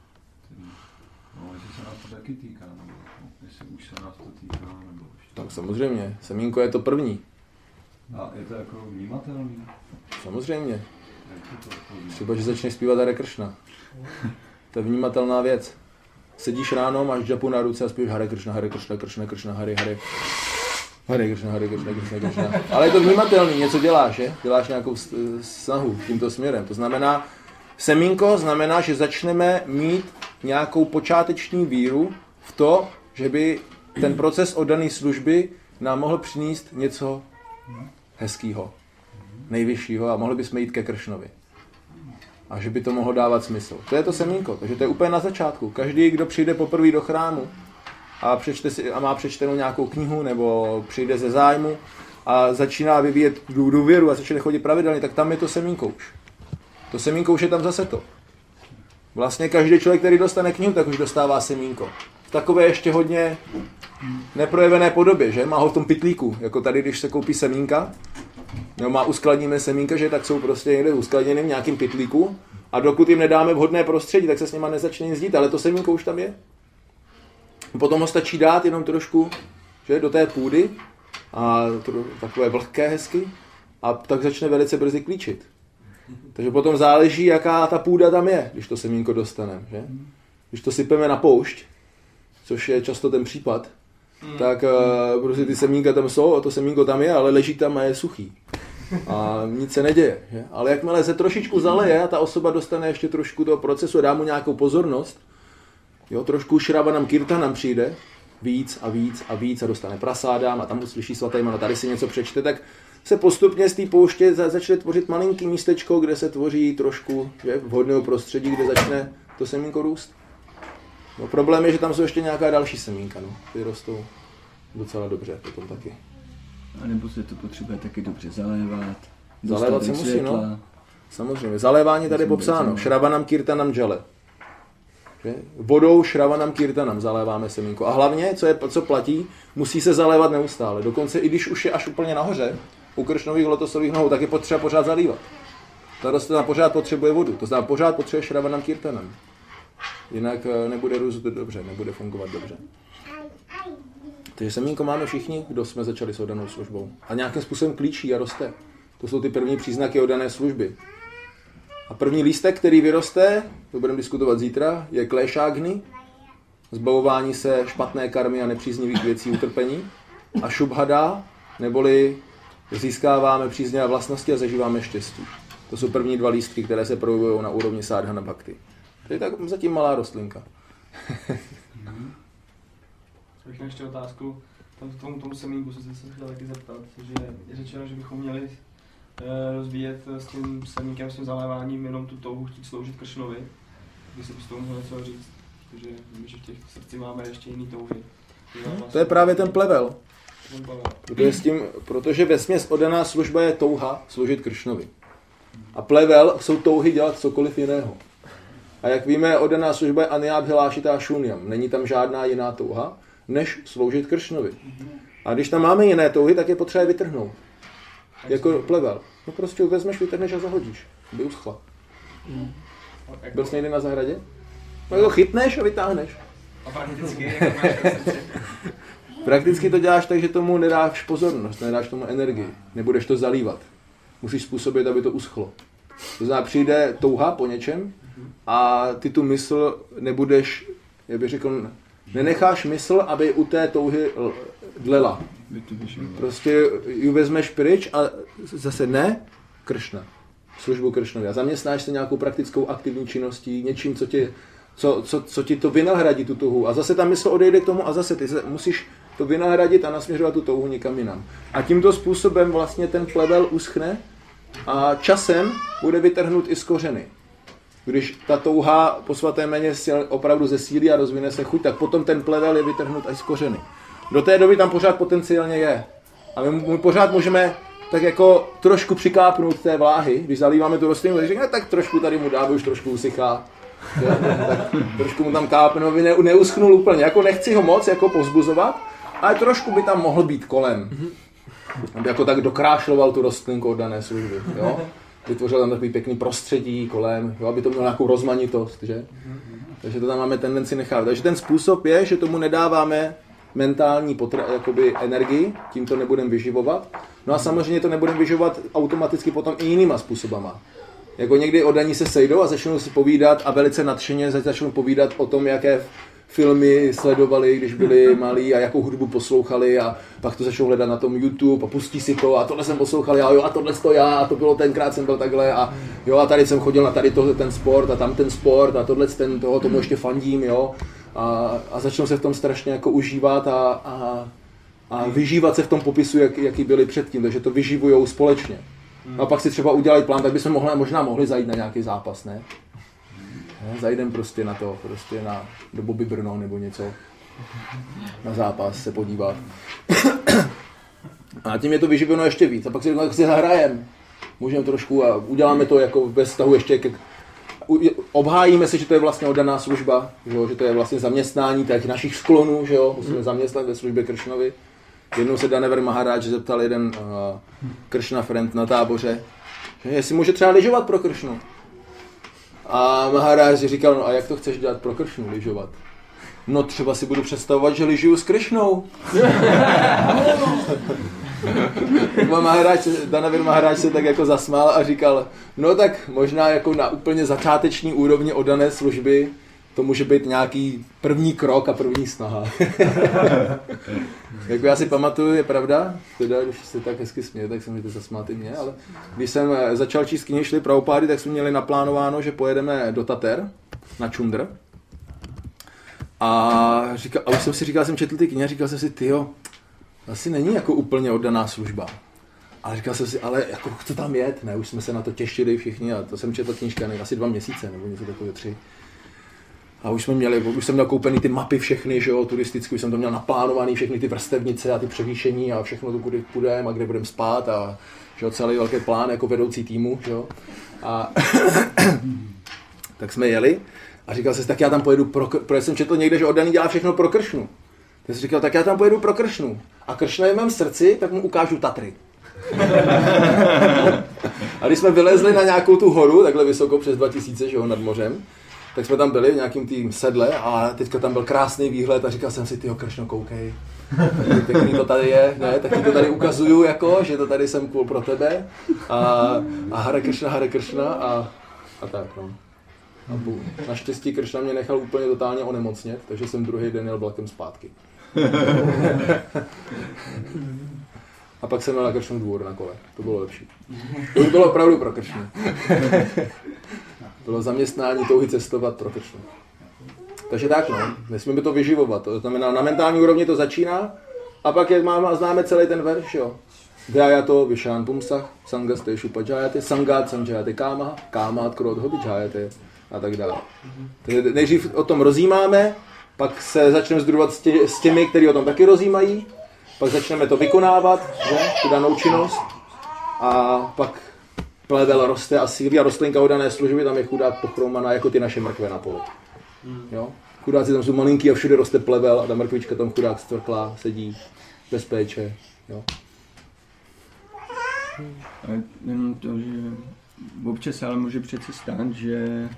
No, jestli se nás to taky týká, nebo jestli už se nás to týká, nebo ještě. Tak samozřejmě, semínko je to první. A je to jako vnímatelný? Samozřejmě. Jak to to Třeba, že začneš zpívat Hare Kršna. To je vnímatelná věc. Sedíš ráno, máš džapu na ruce a zpíváš Hare Kršna, Hare Kršna, Kršna, Kršna, Hare, Hare. Hare Kršna, Hare Kršna, Kršna, Kršna. Ale je to vnímatelný, něco děláš, že? Děláš nějakou snahu tímto směrem. To znamená, semínko znamená, že začneme mít nějakou počáteční víru v to, že by ten proces oddané služby nám mohl přinést něco hezkého, nejvyššího a mohli bychom jít ke Kršnovi. A že by to mohlo dávat smysl. To je to semínko, takže to je úplně na začátku. Každý, kdo přijde poprvé do chrámu a, přečte si, a má přečtenou nějakou knihu nebo přijde ze zájmu a začíná vyvíjet důvěru a začne chodit pravidelně, tak tam je to semínko už. To semínko už je tam zase to. Vlastně každý člověk, který dostane knihu, tak už dostává semínko. V takové ještě hodně neprojevené podobě, že? Má ho v tom pytlíku, jako tady, když se koupí semínka, nebo má uskladníme semínka, že tak jsou prostě někde uskladněny v nějakým pytlíku a dokud jim nedáme vhodné prostředí, tak se s nima nezačne nic dít, ale to semínko už tam je. Potom ho stačí dát jenom trošku, že, do té půdy a to, takové vlhké hezky a tak začne velice brzy klíčit. Takže potom záleží, jaká ta půda tam je, když to semínko dostaneme, že? Když to sypeme na poušť, což je často ten případ, hmm. tak uh, prostě ty semínka tam jsou a to semínko tam je, ale leží tam a je suchý. A nic se neděje. Že? Ale jakmile se trošičku zaleje a ta osoba dostane ještě trošku toho procesu a dá mu nějakou pozornost, jo, trošku šravanam kirtanam přijde, víc a víc a víc a dostane prasádám a tam uslyší svatý jméno, tady si něco přečte, tak se postupně z té pouště začne tvořit malinký místečko, kde se tvoří trošku že, vhodného prostředí, kde začne to semínko růst. No, problém je, že tam jsou ještě nějaká další semínka, no. Ty rostou docela dobře potom taky. A nebo se to potřebuje taky dobře zalévat. Zalévat se musí, no. Samozřejmě. Zalévání tady je popsáno. Šravanam kirtanam džale. Vodou šravanam kirtanam zaléváme semínko. A hlavně, co, je, co platí, musí se zalévat neustále. Dokonce i když už je až úplně nahoře, u kršnových lotosových nohou, tak je potřeba pořád zalívat. Ta rostlina pořád potřebuje vodu. To znamená, pořád potřebuje šravanam kirtanam. Jinak nebude růst dobře, nebude fungovat dobře. Takže semínko máme všichni, kdo jsme začali s oddanou službou. A nějakým způsobem klíčí a roste. To jsou ty první příznaky oddané služby. A první lístek, který vyroste, to budeme diskutovat zítra, je kléšágny, zbavování se špatné karmy a nepříznivých věcí utrpení. A šubhada, neboli získáváme příznivé vlastnosti a zažíváme štěstí. To jsou první dva lístky, které se projevují na úrovni sádhana bhakti. To je tak zatím malá rostlinka. Bych ještě otázku. tam k tomu, tomu semínku se se chtěl taky zeptat, že je řečeno, že bychom měli e, rozvíjet s tím semínkem, s tím zaléváním jenom tu touhu chtít sloužit Kršnovi. Když se z toho mohl něco říct, protože vím, že v těch srdci máme ještě jiný touhy. Hmm, to je právě ten plevel. Ten plevel. Protože, s tím, protože vesměs oddaná služba je touha sloužit Kršnovi. A plevel jsou touhy dělat cokoliv jiného. A jak víme, oddaná služba je aniabhilášitá šunyam. Není tam žádná jiná touha, než sloužit Kršnovi. A když tam máme jiné touhy, tak je potřeba je vytrhnout. Jako plevel. No prostě vezmeš, vytrhneš a zahodíš. By uschla. Byl jsi někdy na zahradě? No to chytneš a vytáhneš. A prakticky, jak máš to srdce? Prakticky to děláš tak, že tomu nedáš pozornost, nedáš tomu energii. Nebudeš to zalívat. Musíš způsobit, aby to uschlo. To znamená, přijde touha po něčem a ty tu mysl nebudeš, jak bych řekl, nenecháš mysl, aby u té touhy dlela. Prostě ji vezmeš pryč a zase ne, Kršna. Službu Kršnovi. A zaměstnáš se nějakou praktickou aktivní činností, něčím, co ti, co, co, co ti to vynahradí, tu touhu. A zase ta mysl odejde k tomu a zase ty musíš to vynahradit a nasměřovat tu touhu někam jinam. A tímto způsobem vlastně ten plevel uschne a časem bude vytrhnut i z kořeny. Když ta touha po svaté méně opravdu zesílí a rozvine se chuť, tak potom ten plevel je vytrhnut až z kořeny. Do té doby tam pořád potenciálně je. A my, my pořád můžeme tak jako trošku přikápnout té vláhy, když zalíváme tu rostlinu, tak řekne, tak trošku tady mu dáme, už trošku usychá. Tak trošku mu tam kápnu, aby ne, neuschnul úplně. Jako nechci ho moc jako povzbuzovat, ale trošku by tam mohl být kolem. Aby jako tak dokrášloval tu rostlinku od dané služby. Jo? Vytvořil tam takový pěkný prostředí kolem, jo? Aby to mělo nějakou rozmanitost. Že? Takže to tam máme tendenci nechávat. Takže ten způsob je, že tomu nedáváme mentální potra- jakoby energii, tím to nebudeme vyživovat. No a samozřejmě to nebudeme vyživovat automaticky potom i jinýma způsobama. Jako někdy oddaní se sejdou a začnou si povídat a velice nadšeně začnou povídat o tom, jaké filmy sledovali, když byli malí a jakou hudbu poslouchali a pak to začnou hledat na tom YouTube a pustí si to a tohle jsem poslouchal já, jo a tohle to já a to bylo tenkrát jsem byl takhle a jo a tady jsem chodil na tady tohle ten sport a tam ten sport a tohle ten toho, tomu ještě fandím, jo. A, a začnou se v tom strašně jako užívat a, a, a vyžívat se v tom popisu, jak, jaký byli předtím, takže to vyživujou společně. A pak si třeba udělají plán, tak bychom mohli, možná mohli zajít na nějaký zápas, ne? ne? Zajdem prostě na to, prostě na, do Bobby Brno nebo něco, na zápas se podívat. A tím je to vyživeno ještě víc. A pak si říkáme, jak si zahrajem. Můžeme trošku a uděláme to jako ve vztahu ještě ke... Obhájíme si, že to je vlastně oddaná služba, že to je vlastně zaměstnání těch našich sklonů, že jo? Musíme zaměstnat ve službě Kršnovi. Jednou se Danever Maharaj zeptal jeden uh, Kršna friend na táboře, že jestli může třeba lyžovat pro Kršnu. A Maharaj říkal, no a jak to chceš dělat pro Kršnu, lyžovat? No třeba si budu představovat, že lyžuju s Kršnou. Maharaj, Danever Maharaj se tak jako zasmál a říkal, no tak možná jako na úplně začáteční úrovni oddané služby to může být nějaký první krok a první snaha. Jako já si pamatuju, je pravda, teda, když se tak hezky směje, tak se můžete zasmát i mě, ale když jsem začal číst knihy Šrily Prabhupády, tak jsme měli naplánováno, že pojedeme do Tater na Čundr. A, říkal, a už jsem si říkal, jsem četl ty knihy a říkal jsem si, tyjo, asi není jako úplně oddaná služba. Ale říkal jsem si, ale jako chci tam jet, ne, už jsme se na to těšili všichni a to jsem četl knížka, ne, asi dva měsíce nebo něco takové tři. A už jsme měli, už jsem měl koupený ty mapy všechny, že jo, turisticky, už jsem to měl naplánovaný, všechny ty vrstevnice a ty převýšení a všechno to, kudy půjdeme a kde budeme spát a že jo, celý velký plán jako vedoucí týmu, že jo. A tak jsme jeli a říkal jsem si, tak já tam pojedu pro, protože jsem četl někde, že oddaný dělá všechno pro Kršnu. Tak jsem říkal, tak já tam pojedu pro Kršnu. A Kršna je v mém srdci, tak mu ukážu Tatry. A když jsme vylezli na nějakou tu horu, takhle vysoko přes dva tisíce, že jo, nad mořem, tak jsme tam byli v nějakým tým sedle a teďka tam byl krásný výhled a říkal jsem si, tyjo, Kršno, koukej. Pěkný to tady je, ne, tak ti to tady ukazuju, jako, že to tady jsem cool pro tebe. A, a Hare Kršna, Hare Kršna a, a tak, no. A bůh. Naštěstí Kršna mě nechal úplně totálně onemocnět, takže jsem druhý den jel vlakem zpátky. A pak jsem měl na Kršnu dvůr na kole, to bylo lepší. To už bylo opravdu pro Kršnu. Bylo zaměstnání touhy cestovat pro Kršnu. Takže tak, no, nesmíme to vyživovat. To znamená, na mentální úrovni to začíná A pak jak máme, známe celý ten verš, jo. Vyayato Vishán Pumsach, Sangaste Shupajayate, Sangat Sanjayate Káma, Kámát Krodho Vijayate a tak dále. Takže nejdřív o tom rozjímáme, pak se začneme združovat s, tě, s těmi, kteří o tom taky rozjímají, pak začneme to vykonávat, že? Tu danou činnost a pak plevel roste a sílí a rostlinka o dané služby, tam je chudák pochromaná jako ty naše mrkve na poli. Jo? Chudáci tam jsou malinký a všude roste plevel a ta mrkvička tam chudák stvrklá, sedí bez péče. Jo? A jenom to, že občas ale může přece stát, že,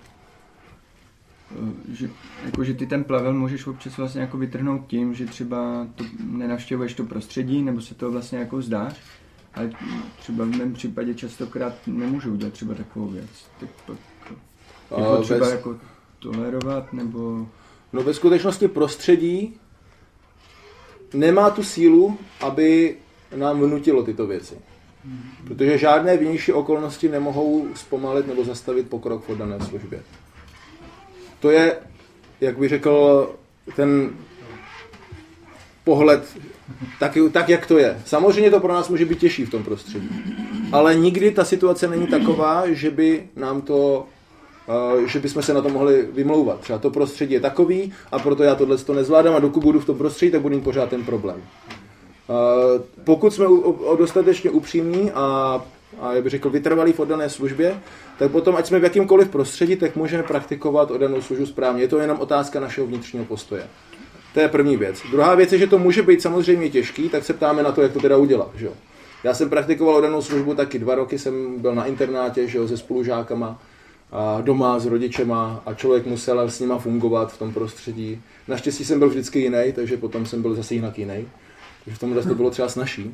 že, jako, že ty ten plevel můžeš občas vlastně jako vytrhnout tím, že třeba to nenavštěvuješ to prostředí, nebo se to vlastně jako vzdáš, ale třeba v mém případě častokrát nemůžu udělat třeba takovou věc. Tak pak jako třeba bez... jako tolerovat, nebo... No ve skutečnosti prostředí nemá tu sílu, aby nám vnutilo tyto věci. Protože žádné vnější okolnosti nemohou zpomalit nebo zastavit pokrok v oddané službě. To je, jak bych řekl, ten pohled tak, tak, jak to je. Samozřejmě to pro nás může být těžší v tom prostředí. Ale nikdy ta situace není taková, že by nám to, že bychom se na to mohli vymlouvat. Třeba to prostředí je takový a proto já tohle to nezvládám a dokud budu v tom prostředí, tak budu mít pořád ten problém. Uh, pokud jsme u, o, dostatečně upřímní a, a jak bych řekl, vytrvalí v oddané službě, tak potom, ať jsme v jakýmkoliv prostředí, tak můžeme praktikovat oddanou službu správně. Je to jenom otázka našeho vnitřního postoje. To je první věc. Druhá věc je, že to může být samozřejmě těžký, tak se ptáme na to, jak to teda udělat. Že jo? Já jsem praktikoval oddanou službu taky dva roky, jsem byl na internátě, že jo, se spolužákama, a doma s rodičema a člověk musel s nima fungovat v tom prostředí. Naštěstí jsem byl vždycky jiný, takže potom jsem byl zase jinak jiný. Takže v tomhle to bylo třeba snazší.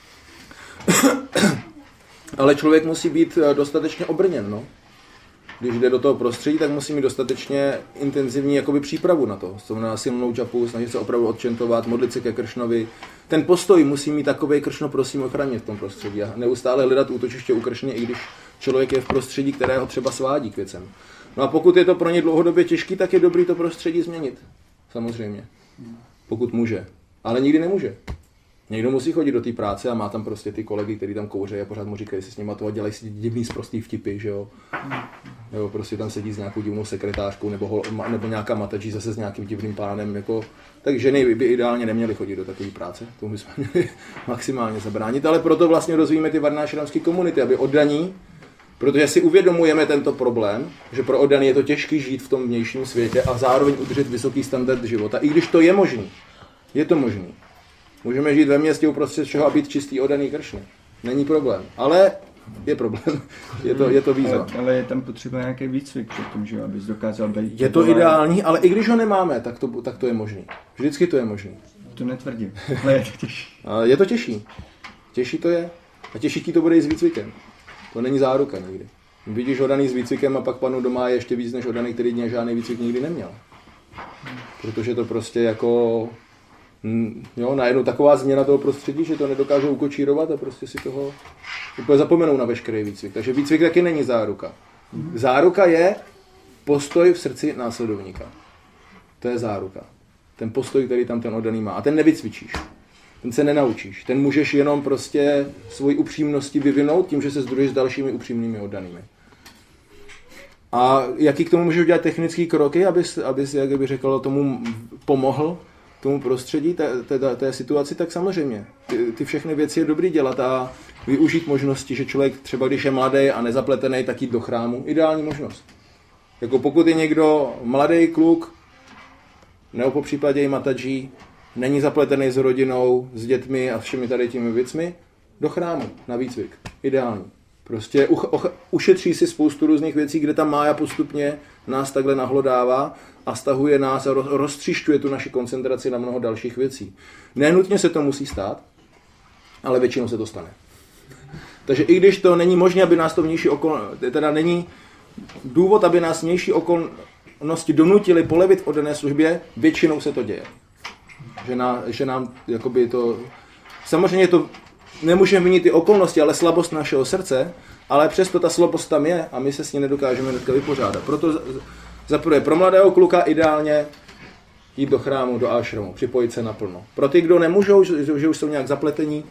Ale člověk musí být dostatečně obrněn, no. Když jde do toho prostředí, tak musí mít dostatečně intenzivní jakoby přípravu na to. Znamená silnou džapu, snažit se opravdu odčentovat, modlit se ke Kršnovi. Ten postoj musí mít takovej: Kršno, prosím, ochránit v tom prostředí a neustále hledat útočiště u Kršny, i když člověk je v prostředí, které ho třeba svádí k věcem. No a pokud je to pro ně dlouhodobě těžký, tak je dobrý to prostředí změnit. Samozřejmě. Pokud může. Ale nikdy nemůže. Někdo musí chodit do té práce a má tam prostě ty kolegy, kteří tam kouřejí a pořád mu říkají, si s nima toho dělají si divný sprostý vtipy, že jo. Nebo prostě tam sedí s nějakou divnou sekretářkou nebo, hol, nebo nějaká matačí zase s nějakým divným pánem. Jako, tak ženy by ideálně neměly chodit do takové práce, tomu bychom měli maximálně zabránit, ale proto vlastně rozvíjíme ty varnášramské komunity, aby oddaní, protože si uvědomujeme tento problém, že pro oddaný je to těžký žít v tom vnějším světě a zároveň udržet vysoký standard života, i když to je možný. Je to možný. Můžeme žít ve městě uprostřed všeho a být čistý oddaný Kršny. Není problém. Ale je problém. Je to, je to výzva. Ale, ale je tam potřeba nějaký výcvik před tím, že abys dokázal být... Je to ideální, ale i když ho nemáme, tak to, tak to je možný. Vždycky to je možný. To netvrdím, ale je to těžší. Je to těžší. Těžší to je. A těžší ti to bude i s výcvikem. To není záruka nikdy. Vidíš oddaný s výcvikem a pak panu doma je ještě víc než oddaný, který dně žádný výcvik nikdy neměl. Protože to prostě jako... Jo, najednou taková změna toho prostředí, že to nedokáže ukočírovat a prostě si toho úplně zapomenou na veškerý výcvik. Takže výcvik taky není záruka. Záruka je postoj v srdci následovníka. To je záruka. Ten postoj, který tam ten oddaný má. A ten nevycvičíš. Ten se nenaučíš. Ten můžeš jenom prostě svoji upřímnosti vyvinout tím, že se sdružíš s dalšími upřímnými oddanými. A jaký k tomu můžeš udělat technické kroky, abys, abys, jak bych řekl, tomu pomohl, tomu prostředí, té, té, té situaci, tak samozřejmě. Ty, ty všechny věci je dobrý dělat a využít možnosti, že člověk třeba když je mladý a nezapletený, tak jít do chrámu. Ideální možnost. Jako pokud je někdo mladý kluk, nebo po případě i matačí, není zapletený s rodinou, s dětmi a všemi tady těmi věcmi, do chrámu, na výcvik. Ideální. Prostě u, u, ušetří si spoustu různých věcí, kde ta mája postupně nás takhle nahlodává a stahuje nás a roztříšťuje tu naši koncentraci na mnoho dalších věcí. Nenutně se to musí stát, ale většinou se to stane. Takže i když to není možné, aby nás to vnější okolnosti, teda není důvod, aby nás vnější okolnosti donutili polevit v oddané službě, většinou se to děje. Že, na, že nám jakoby to... Samozřejmě to nemůžeme vinit ty okolnosti, ale slabost našeho srdce, ale přesto ta slabost tam je a my se s ní nedokážeme hnedka vypořádat. Proto zaprvé pro mladého kluka ideálně jít do chrámu, do ashramu, připojit se naplno. Pro ty, kdo nemůžou, že, že už jsou nějak zapletení,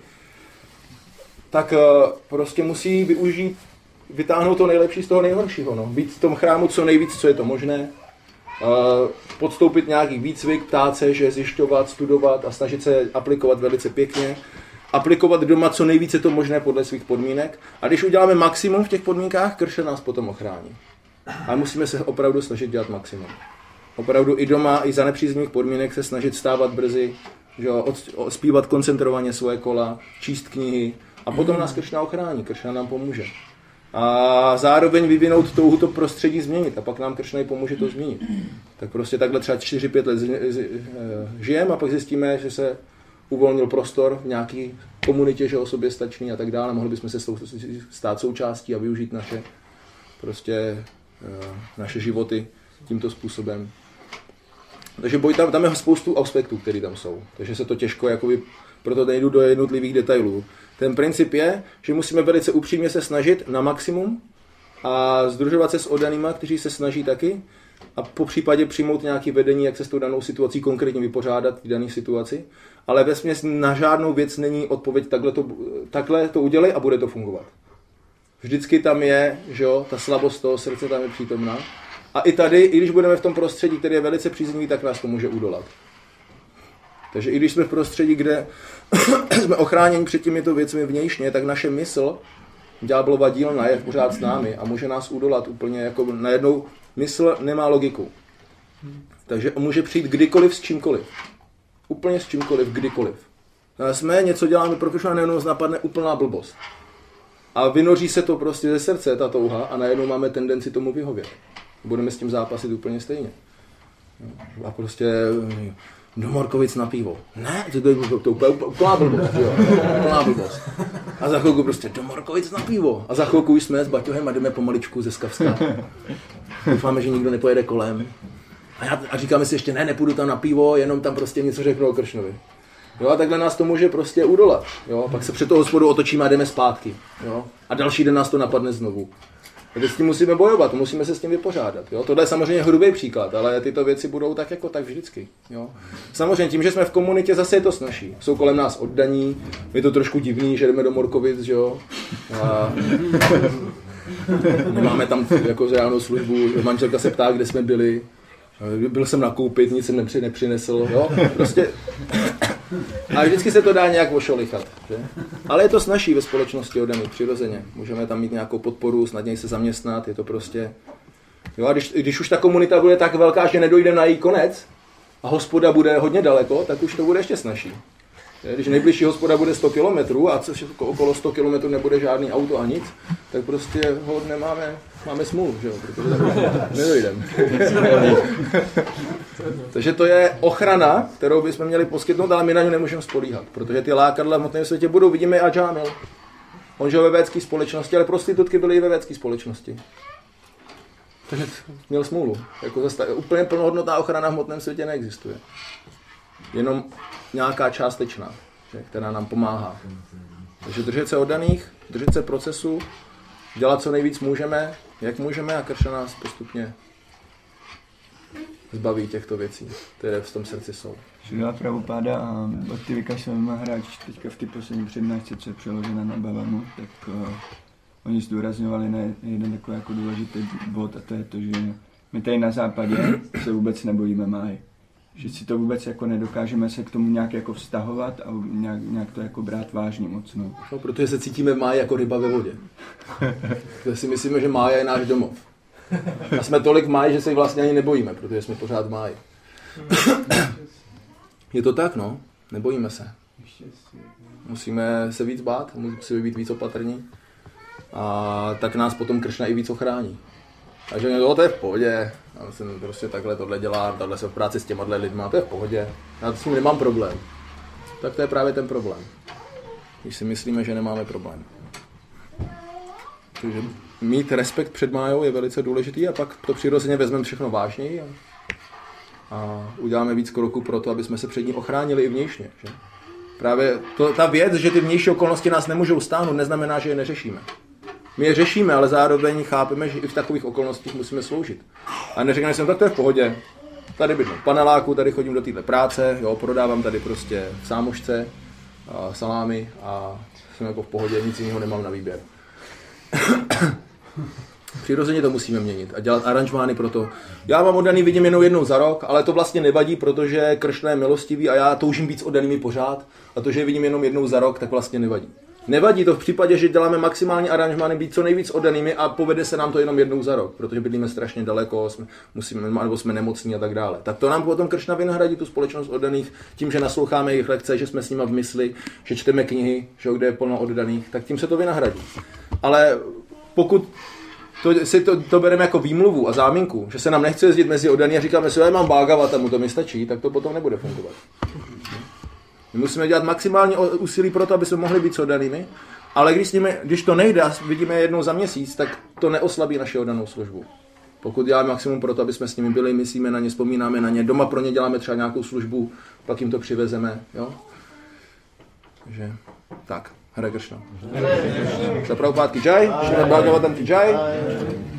tak prostě musí využít, vytáhnout to nejlepší z toho nejhoršího. No. Být v tom chrámu co nejvíc, co je to možné. Podstoupit nějaký výcvik, ptát se, že zjišťovat, studovat a snažit se aplikovat velice pěkně. Aplikovat doma co nejvíce to možné podle svých podmínek. A když uděláme maximum v těch podmínkách, Kršna nás potom ochrání. Ale musíme se opravdu snažit dělat maximum. Opravdu i doma, i za nepříznivých podmínek se snažit vstávat brzy, že, zpívat koncentrovaně svoje kola, číst knihy a potom nás Kršna ochrání, Kršna nám pomůže. A zároveň vyvinout touhu to prostředí změnit a pak nám Kršna pomůže to změnit. Tak prostě takhle třeba čtyři pět let žijeme a pak zjistíme, že se uvolnil prostor v nějaký komunitě, že o sobě stačný a tak dále. Mohli bychom se stát součástí a využít naše, prostě, naše životy tímto způsobem. Takže boj tam, tam je spoustu aspektů, které tam jsou. Takže se to těžko, jakoby, proto nejdu do jednotlivých detailů. Ten princip je, že musíme velice upřímně se snažit na maximum a sdružovat se s oddanýma, kteří se snaží taky a po případě přijmout nějaké vedení, jak se s tou danou situací konkrétně vypořádat v dané situaci. Ale vesměs na žádnou věc není odpověď, takhle to, takhle to udělej a bude to fungovat. Vždycky tam je, že jo, ta slabost toho srdce tam je přítomná. A i tady, i když budeme v tom prostředí, který je velice příznivý, tak nás to může udolat. Takže i když jsme v prostředí, kde jsme ochráněni před těmito věcmi vnějšně, tak naše mysl, ďáblova dílna, je pořád s námi a může nás udolat úplně jako najednou. Mysl nemá logiku. Takže může přijít kdykoliv s čímkoliv. Úplně s čímkoliv, kdykoliv. A jsme něco děláme, protože najednou napadne úplná blbost. A vynoří se to prostě ze srdce, ta touha, a najednou máme tendenci tomu vyhovět. Budeme s tím zápasit úplně stejně. A prostě do Morkovic na pivo. Ne, to je úplná blbost. Jo, úplná blbost. A za chvilku prostě do Morkovic na pivo. A za chvilku už jsme s Baťohem a jdeme pomaličku ze Skavska. Doufáme, že nikdo nepojede kolem. A, já, a říkáme si ještě, ne, nepůjdu tam na pivo, jenom tam prostě něco řeknu o Kršnovi. Jo, a takhle nás to může prostě udolat. Jo, pak se před toho hospodu otočíme a jdeme zpátky. Jo, a další den nás to napadne znovu. Takže s tím musíme bojovat, musíme se s tím vypořádat. Jo? Tohle je samozřejmě hrubý příklad, ale tyto věci budou tak jako tak vždycky. Jo? Samozřejmě tím, že jsme v komunitě, zase je to snazší. Jsou kolem nás oddaní, je to trošku divný, že jdeme do Morkovic, že jo. A máme tam jako reálnou službu, manželka se ptá, kde jsme byli. Byl jsem nakoupit, nic jsem nepři, nepřinesl. Jo? Prostě. A vždycky se to dá nějak ošolichat. Že? Ale je to snazší ve společnosti oddaných, přirozeně. Můžeme tam mít nějakou podporu, snadněji se zaměstnat, je to prostě. Jo, a když, když už ta komunita bude tak velká, že nedojde na její konec a hospoda bude hodně daleko, tak už to bude ještě snazší. Když nejbližší hospoda bude sto kilometrů a okolo sto kilometrů nebude žádný auto a nic, tak prostě ho nemáme, máme smůlu, že jo, protože tam nedojdeme. Takže to je ochrana, kterou bychom měli poskytnout, ale my na ně nemůžeme spolíhat, protože ty lákadla v hmotném světě budou, vidíme i Adžámil. On žil ve védské společnosti, ale prostitutky byly i ve védské společnosti. Takže měl smůlu. Jako zasta- úplně plnohodnotná ochrana v hmotném světě neexistuje. Jenom nějaká částečná, že, která nám pomáhá. Takže držet se oddaných, držet se procesu, dělat co nejvíc můžeme, jak můžeme a Kršna nás postupně zbaví těchto věcí, které v tom srdci jsou. Šrila Prabhupáda a Bhaktivika Swami Maharaj teďka v té poslední přednášce, co je přeložena na Bhavamu, tak uh, oni zdůrazňovali na jeden takový jako důležitý bod a to je to, že my tady na západě se vůbec nebojíme máji. Že si to vůbec jako nedokážeme se k tomu nějak jako vztahovat a nějak, nějak to jako brát vážně moc. No. No, protože se cítíme v máji jako ryba ve vodě. Takže si myslíme, že mája je náš domov. A jsme tolik v máji, že se ji vlastně ani nebojíme, protože jsme pořád v máji. Je to tak, no. Nebojíme se. Musíme se víc bát, musíme být víc opatrní. A tak nás potom Kršna i víc ochrání. Takže no, to je v pohodě. Já jsem prostě takhle tohle dělám, takhle se v práci s těma lidma, to je v pohodě. Já s tím nemám problém. Tak to je právě ten problém. Když si myslíme, že nemáme problém. Takže mít respekt před májou je velice důležitý a pak to přirozeně vezmeme všechno vážněji a, a uděláme víc kroků pro to, aby jsme se před ní ochránili i vnějšně. Že? Právě to, ta věc, že ty vnější okolnosti nás nemůžou stáhnout, neznamená, že je neřešíme. My je řešíme, ale zároveň chápeme, že i v takových okolnostích musíme sloužit. A neřekneme si, tak to je v pohodě. tady bydlím v paneláku, tady chodím do této práce, jo, prodávám tady prostě v sámošce, a salámy a jsem jako v pohodě, nic jiného nemám na výběr. Přirozeně to musíme měnit a dělat aranžmány pro to. Já mám oddaný vidím jenom jednou za rok, ale to vlastně nevadí, protože Kršna je milostivý a já toužím být s oddanými pořád a to, že je vidím jenom jednou za rok, tak vlastně nevadí. Nevadí to v případě, že děláme maximální aranžmány, být co nejvíc oddanými a povede se nám to jenom jednou za rok, protože bydlíme strašně daleko, jsme, musíme, nebo jsme nemocní a tak dále. Tak to nám potom Kršna vynahradí tu společnost oddaných tím, že nasloucháme jejich lekce, že jsme s nima v mysli, že čteme knihy, že kde je plno oddaných, tak tím se to vynahradí. Ale pokud to, si to, to bereme jako výmluvu a záminku, že se nám nechce jezdit mezi oddaný a říkáme si, já mám Bhagavata, mu to mi stačí, tak to potom nebude fungovat. My musíme dělat maximální úsilí pro to, aby jsme mohli být s oddanými, ale když, s nimi, když to nejde a vidíme jednou za měsíc, tak to neoslabí naši oddanou službu. Pokud děláme maximum pro to, aby jsme s nimi byli, myslíme na ně, vzpomínáme na ně, doma pro ně děláme třeba nějakou službu, pak jim to přivezeme, jo? Takže tak, Hare Kršna. Za Prabhupád ki jai, Šrimad Bhagavatam ki jai.